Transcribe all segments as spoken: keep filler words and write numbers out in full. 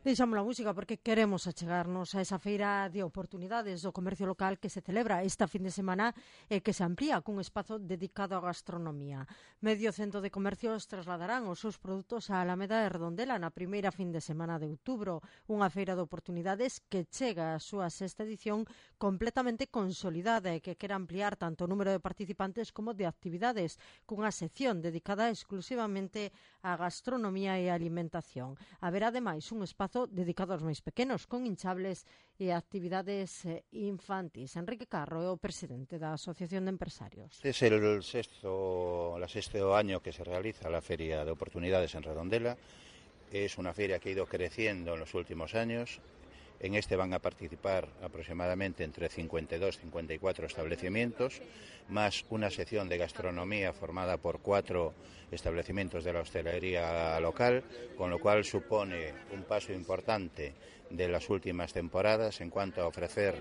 Deixamos a música porque queremos achegarnos a esa feira de oportunidades do comercio local que se celebra esta fin de semana e que se amplía cun espazo dedicado á gastronomía. Medio cento de comercios trasladarán os seus produtos á Alameda de Redondela na primeira fin de semana de outubro, unha feira de oportunidades que chega a súa sexta edición completamente consolidada e que quere ampliar tanto o número de participantes como de actividades, cunha sección dedicada exclusivamente á gastronomía e á alimentación. Haberá ademais un espazo dedicado aos máis pequenos, con hinchables e actividades infantis. Enrique Carro é o presidente da Asociación de Empresarios. Es el sexto, el sexto año que se realiza la Feria de Oportunidades en Redondela. Es una feria que ha ido creciendo en los últimos años. En este van a participar aproximadamente entre cincuenta y dos y cincuenta y cuatro establecimientos, más una sección de gastronomía formada por cuatro establecimientos de la hostelería local, con lo cual supone un paso importante de las últimas temporadas en cuanto a ofrecer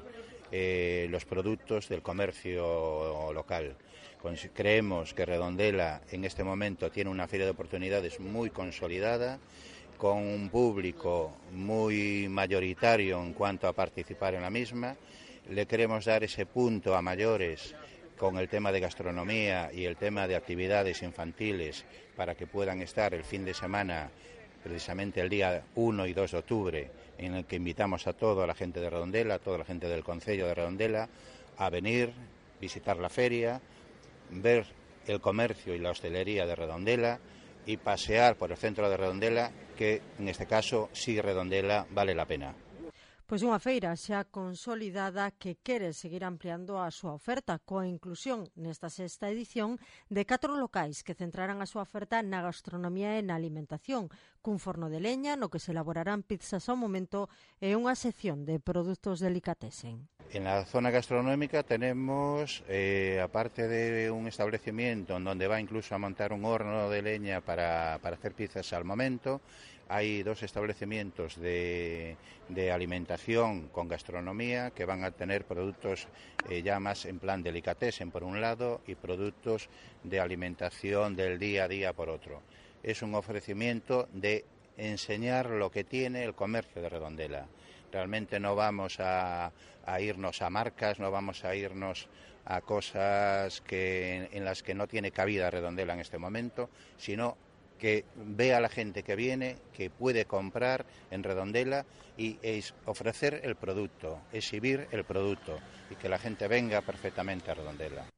eh, los productos del comercio local. Creemos que Redondela en este momento tiene una feria de oportunidades muy consolidada, con un público muy mayoritario en cuanto a participar en la misma. Le queremos dar ese punto a mayores con el tema de gastronomía y el tema de actividades infantiles para que puedan estar el fin de semana, precisamente el día uno y dos de octubre, en el que invitamos a toda la gente de Redondela, a toda la gente del concello de Redondela, a venir, visitar la feria, ver el comercio y la hostelería de Redondela y pasear por el centro de Redondela, que en este caso sí Redondela vale la pena. Pois unha feira xa consolidada que quere seguir ampliando a súa oferta coa inclusión nesta sexta edición de catro locais que centrarán a súa oferta na gastronomía e na alimentación, cun forno de leña no que se elaborarán pizzas ao momento e unha sección de produtos delicatessen. En la zona gastronómica tenemos, eh, aparte de un establecimiento en donde va incluso a montar un horno de leña para, para hacer pizzas al momento, hay dos establecimientos de, de alimentación con gastronomía que van a tener productos eh, ya más en plan delicatessen por un lado y productos de alimentación del día a día por otro. Es un ofrecimiento de enseñar lo que tiene el comercio de Redondela. Realmente no vamos a, a irnos a marcas, no vamos a irnos a cosas que, en las que no tiene cabida Redondela en este momento, sino que vea a la gente que viene, que puede comprar en Redondela y es ofrecer el producto, exhibir el producto y que la gente venga perfectamente a Redondela.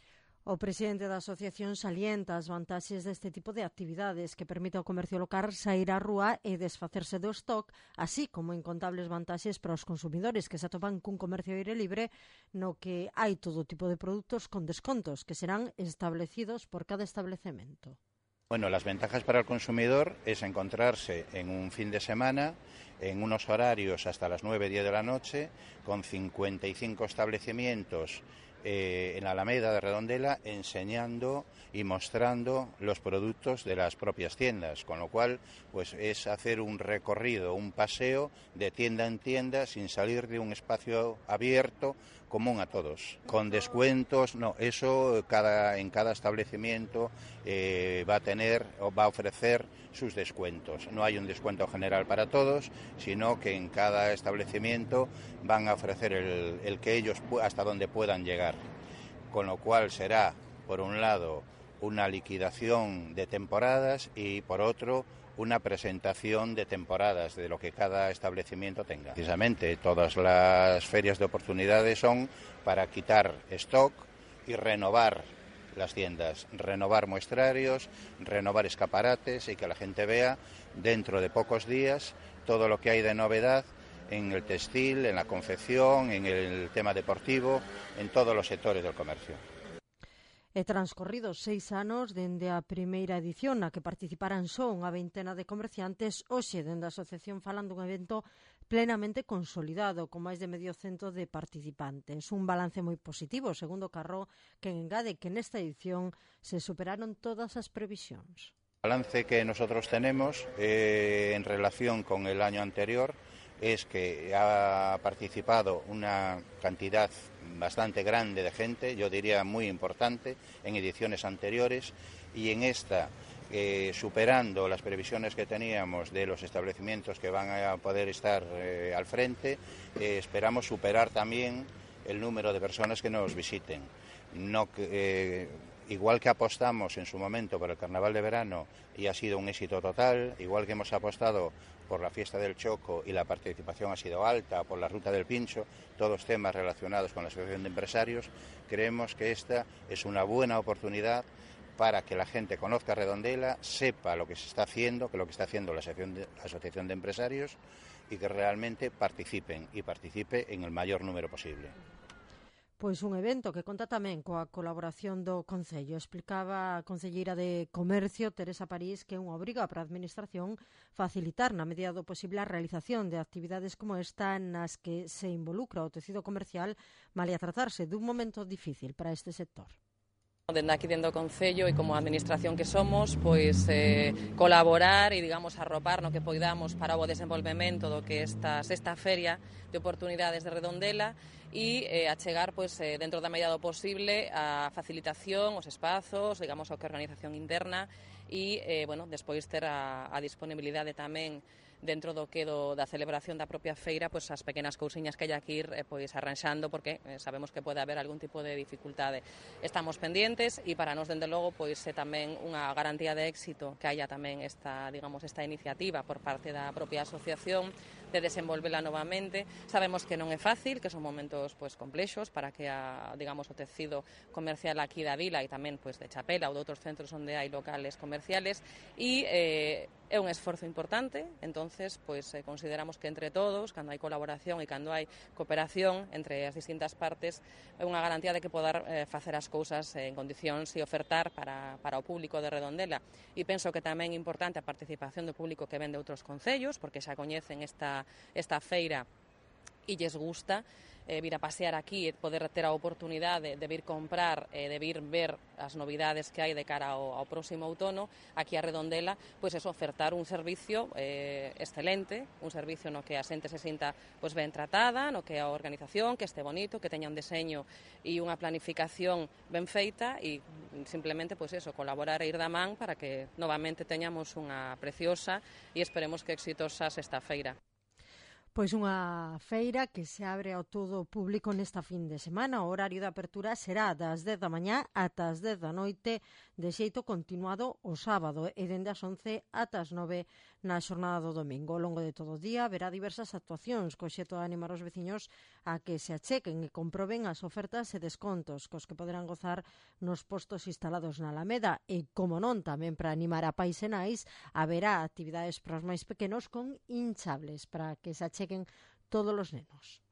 O presidente da asociación salienta as vantaxes deste tipo de actividades que permite ao comercio local sair á rúa e desfacerse do stock, así como incontables vantaxes para os consumidores que se atopan cun comercio aire libre no que hai todo tipo de produtos con descontos que serán establecidos por cada establecemento. Bueno, las ventajas para el consumidor es encontrarse en un fin de semana, en unos horarios hasta las nueve diez de la noche, con cincuenta y cinco establecimientos eh, en la Alameda de Redondela, enseñando y mostrando los productos de las propias tiendas, con lo cual pues es hacer un recorrido, un paseo de tienda en tienda sin salir de un espacio abierto común a todos, con descuentos. No, eso cada, en cada establecimiento eh, va a tener o va a ofrecer sus descuentos. No hay un descuento general para todos, sino que en cada establecimiento van a ofrecer el, el que ellos hasta donde puedan llegar, con lo cual será, por un lado, una liquidación de temporadas y, por otro, una presentación de temporadas de lo que cada establecimiento tenga. Precisamente todas las ferias de oportunidades son para quitar stock y renovar las tiendas, renovar muestrarios, renovar escaparates y que la gente vea dentro de pocos días todo lo que hay de novedad en el textil, en la confección, en el tema deportivo, en todos los sectores del comercio. E transcorridos seis anos dende a primeira edición na que participaran só unha veintena de comerciantes, hoxe dende a asociación falan dun evento plenamente consolidado, con máis de medio cento de participantes. Un balance moi positivo, segundo Carró, que engade que nesta edición se superaron todas as previsións. El balance que nosotros tenemos eh, en relación con el año anterior es que ha participado una cantidad bastante grande de gente, yo diría muy importante, en ediciones anteriores, y en esta eh, superando las previsiones que teníamos de los establecimientos que van a poder estar eh, al frente, eh, esperamos superar también el número de personas que nos visiten. No, eh, igual que apostamos en su momento por el Carnaval de Verano y ha sido un éxito total, igual que hemos apostado por la Fiesta del Choco y la participación ha sido alta, por la Ruta del Pincho, todos temas relacionados con la Asociación de Empresarios, creemos que esta es una buena oportunidad para que la gente conozca Redondela, sepa lo que se está haciendo, que lo que está haciendo la Asociación de, la Asociación de Empresarios y que realmente participen y participe en el mayor número posible. Pois un evento que conta tamén coa colaboración do Concello. Explicaba a concelleira de Comercio, Teresa París, que é unha obriga para a Administración facilitar na medida do posible a realización de actividades como esta nas que se involucra o tecido comercial, malia tratarse dun momento difícil para este sector. Dende aquí dentro do Concello e como administración que somos, pois eh, colaborar e, digamos, arropar no que poidamos para o desenvolvemento do que esta sexta feria de oportunidades de Redondela e eh, achegar, pois, eh, dentro da medida do posible a facilitación, os espazos, digamos, a que organización interna e, eh, bueno, despois ter a, a disponibilidade tamén dentro do que do, da celebración da propia feira, pois as pequenas cousiñas que hai que ir eh, pois arranxando, porque eh, sabemos que pode haber algún tipo de dificultade. Estamos pendientes e para nós, dende logo, pois é tamén unha garantía de éxito que haya tamén esta, digamos, esta iniciativa por parte da propia asociación de desenvolvela novamente. Sabemos que non é fácil, que son momentos pois complexos para que a, digamos, o tecido comercial aquí da vila e tamén pois de Chapela ou de outros centros onde hai locales comerciales e eh, é un esforzo importante, entonces pois eh, consideramos que entre todos, cando hai colaboración e cando hai cooperación entre as distintas partes, é unha garantía de que poder eh, facer as cousas en condicións e ofertar para, para o público de Redondela. E penso que tamén é importante a participación do público que ven de outros concellos, porque xa coñecen esta, esta feira e lles gusta eh, vir a pasear aquí e poder ter a oportunidade de vir comprar, eh, de vir ver as novidades que hai de cara ao, ao próximo outono, aquí a Redondela, pois é ofertar un servicio eh, excelente, un servicio no que a xente se sinta pois ben tratada, no que a organización, que este bonito, que teña un deseño e unha planificación ben feita e simplemente pois eso, colaborar e ir da man para que novamente teñamos unha preciosa e esperemos que exitosa sexta feira. Pois unha feira que se abre ao todo público nesta fin de semana. O horario de apertura será das dez da mañá ata as dez da noite, de xeito continuado o sábado e dende as once ata as nove na xornada do domingo. Ao longo de todo o día haberá diversas actuacións co xeito de animar os veciños a que se achequen e comproben as ofertas e descontos cos que poderán gozar nos postos instalados na Alameda e, como non, tamén para animar a pais e nais, haberá actividades para os máis pequenos con hinchables para que se achequen todos os nenos.